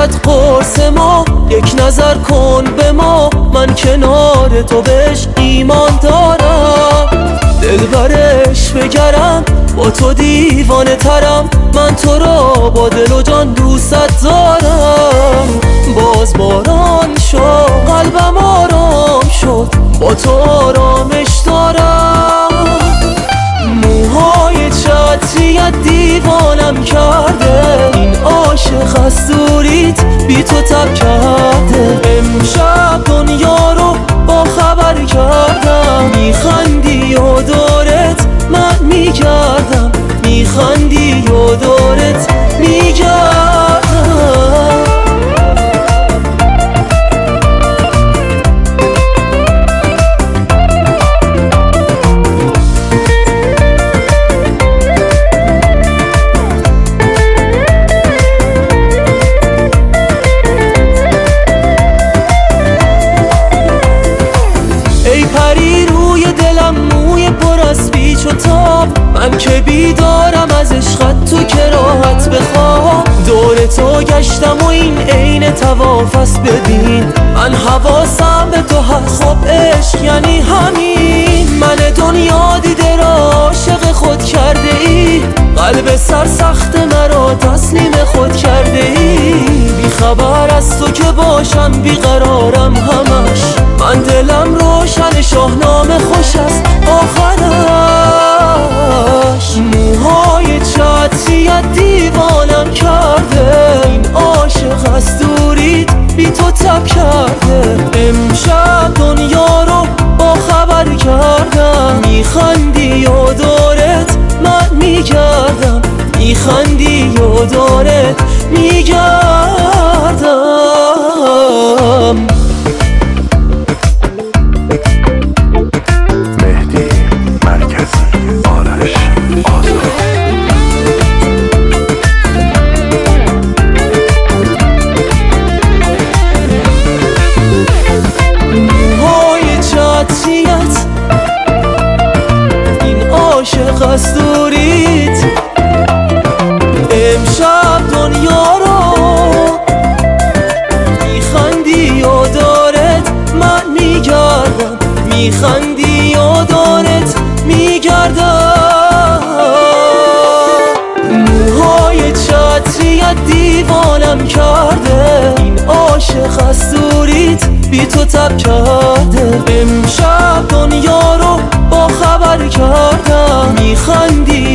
اومد قرص ما، یک نظر کن به ما، من کنار تو بهش ایمان دارم. دلبرش بگرم با تو دیوانه ترم، من تو را با دل و جان دوست دارم. باز باران شد قلبم آرام شد، با تو آرامش دارم. موهای چتریت دیوانم کرده، این عاشق از دوریت بی تو تب کرده. امشب دنیا رو با خبر کردم، میخندی و دورت من میگردم، میخندی و دورت میگردم. ای پری روی دلم موی پر از پیچ و تاب، من که بیدارم از عشقت تو که راحت بخواب. دور تو گشتم و این عین طواف است، ببین من حواسم به تو هست. خب عشق یعنی همین، من دنیا دیده را عاشق خود کرده ای، قلب سرسخت مرا تسلیم خود کرده ای. بی خبر از تو که باشم بیقرارم همش، من دلم روشن شاهنامه خوش است آخرش. موهای چتریت دیوانم کرده، این عاشق از دوریت بی تو تب کرده. امشب دنیا رو با خبر کردم، میخندی و دورت من میگردم، میخندی و دورت میگردم. این عاشق از دوریت امشب دنیا رو میخندی و دارت من میگردم، میخندی و دارت میگردم. موهای چتریت دیوانم کرده، این عاشق از دوریت بی تو تب کرده. امشب دنیا رو با خبر کردم، میخندی